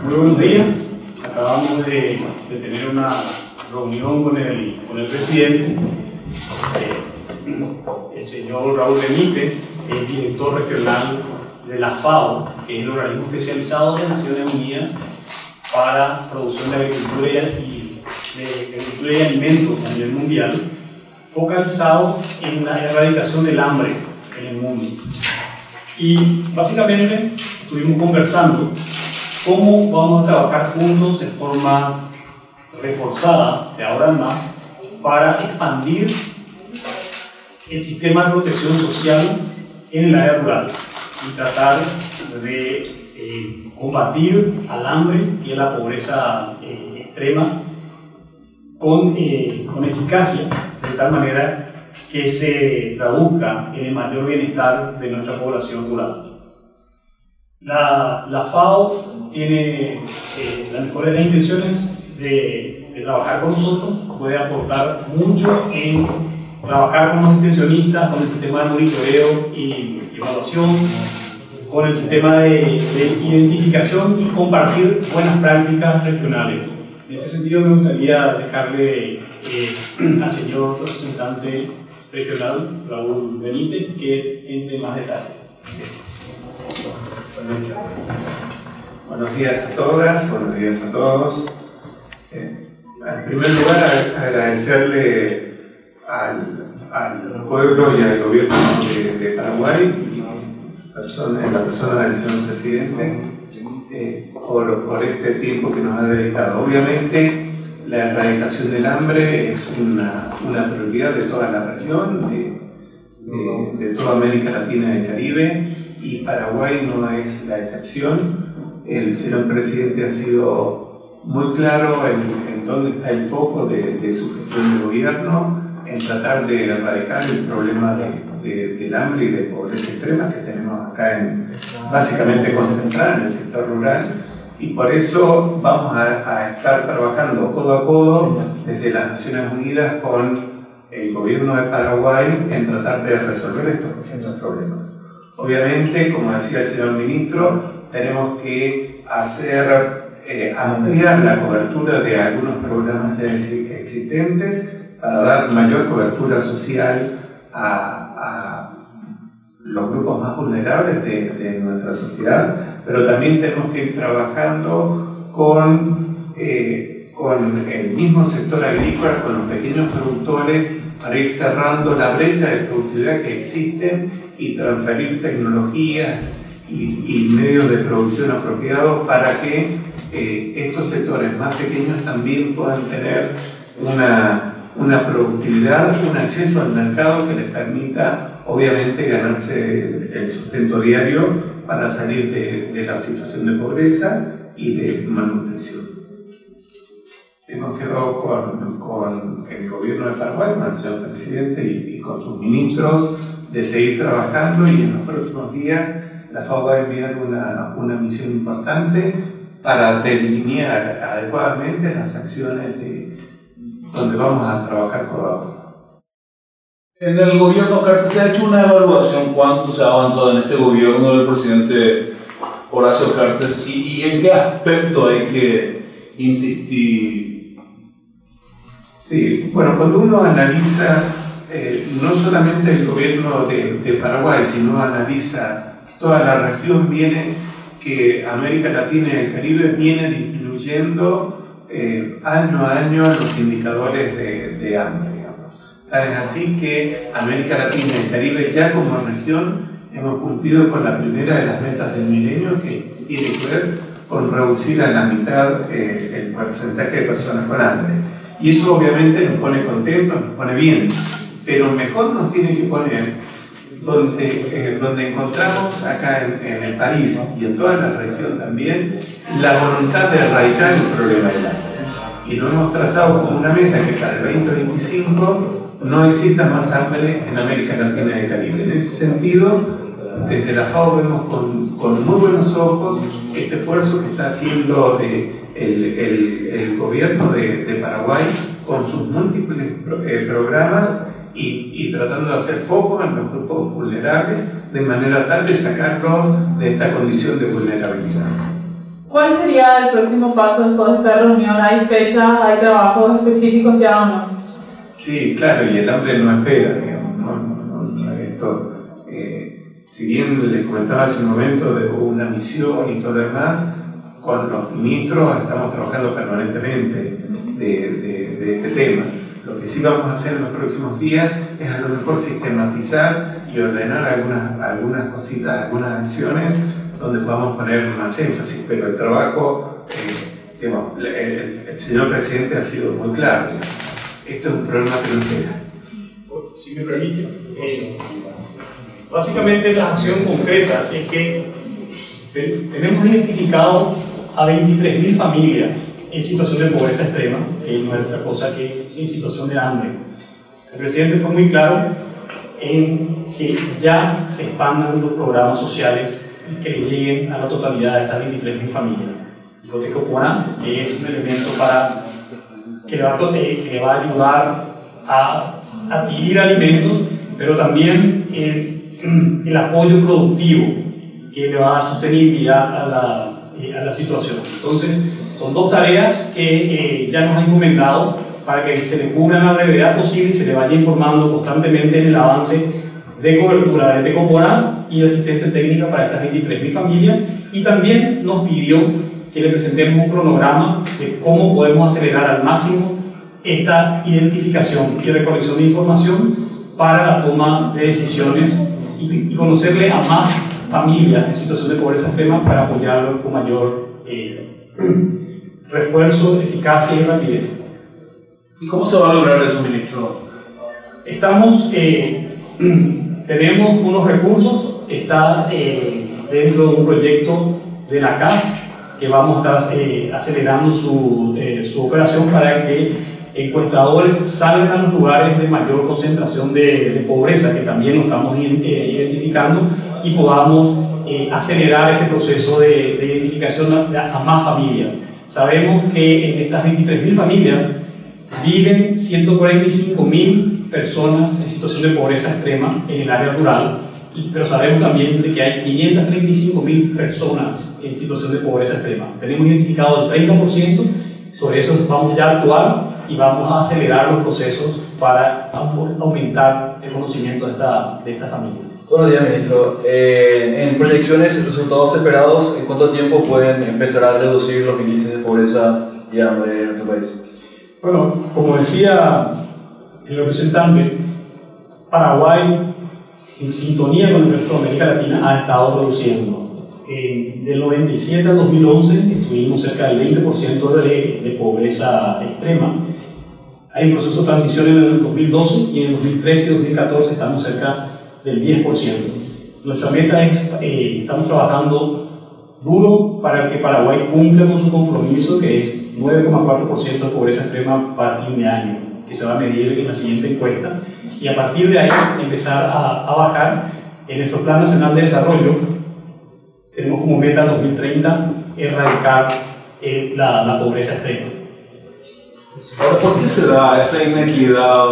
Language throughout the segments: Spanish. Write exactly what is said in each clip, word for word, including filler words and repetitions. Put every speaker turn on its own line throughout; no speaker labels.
Muy buenos días. Acabamos de, de tener una reunión con el, con el presidente, eh, el señor Raúl Benítez, el director regional de la FAO, que es el organismo especializado de Naciones Unidas para producción de agricultura y, de agricultura y alimentos a nivel mundial, focalizado en la erradicación del hambre en el mundo. Y básicamente estuvimos conversando cómo vamos a trabajar juntos de forma reforzada, de ahora en más, para expandir el sistema de protección social en el área rural y tratar de eh, combatir al hambre y a la pobreza eh, extrema con, eh, con eficacia, de tal manera que se traduzca en el mayor bienestar de nuestra población rural. La, la FAO tiene eh, las mejores intenciones de, de trabajar con nosotros, puede aportar mucho en trabajar con los intencionistas, con el sistema de monitoreo y evaluación, con el sistema de, de identificación y compartir buenas prácticas regionales. En ese sentido me gustaría dejarle eh, al señor representante regional, Raúl Benítez, que entre más detalles.
Buenos días a todas, buenos días a todos. Eh, en primer lugar, agradecerle al, al pueblo y al gobierno de, de Paraguay, y persona, en la persona del señor presidente, eh, por, por este tiempo que nos ha dedicado. Obviamente, la erradicación del hambre es una, una prioridad de toda la región, de, de, de toda América Latina y el Caribe, y Paraguay no es la excepción. El señor presidente ha sido muy claro en, en dónde está el foco de, de su gestión de gobierno, en tratar de erradicar el problema de, de, del hambre y de pobreza extrema que tenemos acá, en, básicamente concentrada en el sector rural, y por eso vamos a, a estar trabajando codo a codo desde las Naciones Unidas con el gobierno de Paraguay en tratar de resolver estos, estos problemas. Obviamente, como decía el señor ministro, tenemos que hacer, eh, ampliar la cobertura de algunos programas ya existentes para dar mayor cobertura social a, a los grupos más vulnerables de, de nuestra sociedad, pero también tenemos que ir trabajando con, eh, con el mismo sector agrícola, con los pequeños productores, para ir cerrando la brecha de productividad que existe y transferir tecnologías y, y medios de producción apropiados para que eh, estos sectores más pequeños también puedan tener una, una productividad, un acceso al mercado que les permita obviamente ganarse el sustento diario para salir de, de la situación de pobreza y de malnutrición. Hemos quedado con, con el gobierno de Paraguay, con el señor presidente y, y con sus ministros, de seguir trabajando, y en los próximos días la FAO va a enviar una, una misión importante para delinear adecuadamente las acciones de, donde vamos a trabajar con ahora.
En el gobierno Cartes se ha hecho una evaluación cuánto se ha avanzado en este gobierno del presidente Horacio Cartes, y, y en qué aspecto hay que insistir.
Sí, bueno, cuando uno analiza eh, no solamente el gobierno de, de Paraguay, sino analiza toda la región, viene que América Latina y el Caribe viene disminuyendo eh, año a año los indicadores de, de hambre. Tal es así que América Latina y el Caribe ya como región hemos cumplido con la primera de las metas del milenio, que tiene que ver con reducir a la mitad eh, el porcentaje de personas con hambre. Y eso obviamente nos pone contentos, nos pone bien, pero mejor nos tiene que poner donde, eh, donde encontramos acá en, en el país y en toda la región también la voluntad de erradicar el problema del hambre. Y lo hemos trazado como una meta que para el veinte veinticinco no exista más hambre en América Latina y el Caribe. En ese sentido, desde la FAO vemos con, con muy buenos ojos este esfuerzo que está haciendo de, el, el, el gobierno de, de Paraguay con sus múltiples pro, eh, programas y, y tratando de hacer foco en los grupos vulnerables de manera tal de sacarlos de esta condición de vulnerabilidad.
¿Cuál sería el próximo paso después de esta reunión? ¿Hay fechas, hay trabajos específicos ya o no?
Sí, claro, y el hambre no espera, digamos, ¿no? No, no, esto, eh, si bien les comentaba hace un momento de una misión y todo lo demás, con los ministros estamos trabajando permanentemente de, de, de este tema. Lo que sí vamos a hacer en los próximos días es a lo mejor sistematizar y ordenar algunas, algunas cositas, algunas acciones donde podamos poner más énfasis, pero el trabajo, eh, digamos, el, el, el señor presidente ha sido muy claro. Esto es un problema que no espera.
Si me permite, eh, básicamente las acciones concretas es que te, tenemos identificado a veintitrés mil familias en situación de pobreza extrema, que no es otra cosa que en situación de hambre. El presidente fue muy claro en que ya se expandan los programas sociales y que le lleguen a la totalidad de estas veintitrés mil familias. El Cotejo Porán es un elemento para, que, le va, que le va a ayudar a adquirir alimentos, pero también el, el apoyo productivo que le va a dar sostenibilidad a la, eh, a la situación. Entonces, son dos tareas que eh, ya nos han encomendado para que se le cubra en la brevedad posible y se le vaya informando constantemente en el avance de cobertura de Tecoporán y de asistencia técnica para estas veintitrés mil familias, y también nos pidió que le presentemos un cronograma de cómo podemos acelerar al máximo esta identificación y recolección de información para la toma de decisiones y, y conocerle a más familias en situación de pobreza extrema para apoyarlos con mayor eh, refuerzo, eficacia y rapidez.
¿Y cómo se va a lograr eso, ministro?
Estamos, eh, tenemos unos recursos, está eh, dentro de un proyecto de la C A F que vamos a estar eh, acelerando su, eh, su operación para que encuestadores salgan a los lugares de mayor concentración de, de pobreza, que también nos estamos eh, identificando, y podamos eh, acelerar este proceso de, de identificación a, a más familias. Sabemos que en estas veintitrés mil familias viven ciento cuarenta y cinco mil personas en situación de pobreza extrema en el área rural, pero sabemos también de que hay quinientas treinta y cinco mil personas en situación de pobreza extrema. Tenemos identificado el treinta por ciento, sobre eso vamos ya a actuar y vamos a acelerar los procesos para aumentar el conocimiento de esta, de esta familia.
Buenos días, ministro. Eh, en proyecciones, resultados esperados, ¿en cuánto tiempo pueden empezar a reducir los índices de pobreza y hambre en nuestro país?
Bueno, como decía el representante, Paraguay, en sintonía con el resto de América Latina, ha estado reduciendo. Eh, del noventa y siete al dos mil once estuvimos cerca del veinte por ciento de, de pobreza extrema. Hay un proceso de transición en el dos mil doce y en el dos mil trece y dos mil catorce estamos cerca del diez por ciento. Nuestra meta es, eh, estamos trabajando duro para que Paraguay cumpla con su compromiso, que es nueve coma cuatro por ciento de pobreza extrema para fin de año, que se va a medir en la siguiente encuesta, y a partir de ahí empezar a, a bajar. En nuestro Plan Nacional de Desarrollo tenemos como meta en dos mil treinta erradicar eh, la, la pobreza extrema.
Ahora, ¿por qué se da esa inequidad?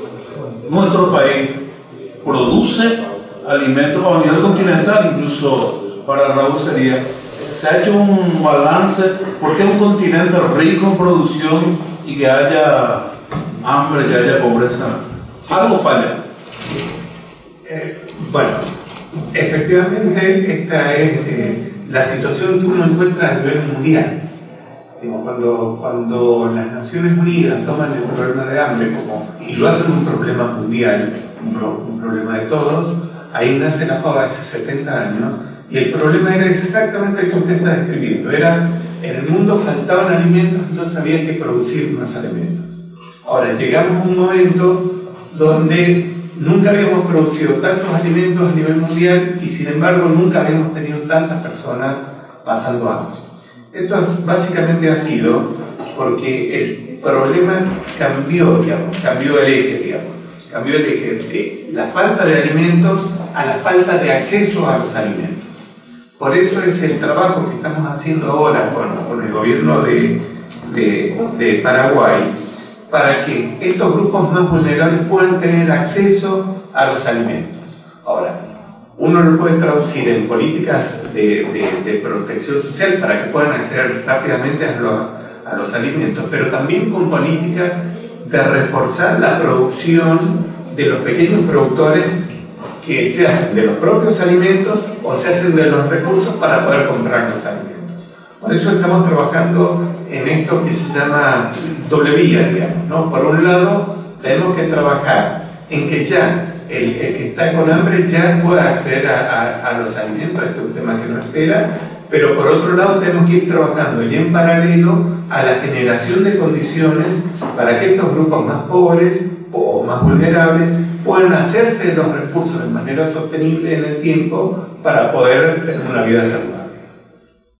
Nuestro país produce alimentos a nivel continental, incluso para Raúl sería, se ha hecho un balance, porque es un continente rico en producción y que haya hambre, que haya pobreza. Sí. Algo falla.
Sí. Eh, bueno, efectivamente esta es eh, la situación que uno encuentra a nivel mundial. Digo, cuando, cuando las Naciones Unidas toman el problema de hambre como, y lo hacen un problema mundial, un, pro, un problema de todos, ahí nace la FAO hace setenta años, y el problema era exactamente el que usted está describiendo. Era, en el mundo faltaban alimentos y no sabían qué producir más alimentos. Ahora, llegamos a un momento donde nunca habíamos producido tantos alimentos a nivel mundial y sin embargo nunca habíamos tenido tantas personas pasando hambre. Esto es, básicamente ha sido porque el problema cambió, digamos, cambió el eje, digamos, cambió el eje de la falta de alimentos a la falta de acceso a los alimentos. Por eso es el trabajo que estamos haciendo ahora con, con el gobierno de, de, de Paraguay, para que estos grupos más vulnerables puedan tener acceso a los alimentos. Ahora, uno lo puede traducir en políticas de, de, de protección social para que puedan acceder rápidamente a los, a los alimentos, pero también con políticas de reforzar la producción de los pequeños productores que se hacen de los propios alimentos o se hacen de los recursos para poder comprar los alimentos. Por eso estamos trabajando en esto que se llama doble vía, digamos, ¿no? Por un lado, tenemos que trabajar en que ya el, el que está con hambre ya pueda acceder a, a, a los alimentos, este es un tema que no espera, pero por otro lado tenemos que ir trabajando y en paralelo a la generación de condiciones para que estos grupos más pobres o más vulnerables puedan hacerse de los recursos de manera sostenible en el tiempo para poder tener una vida saludable.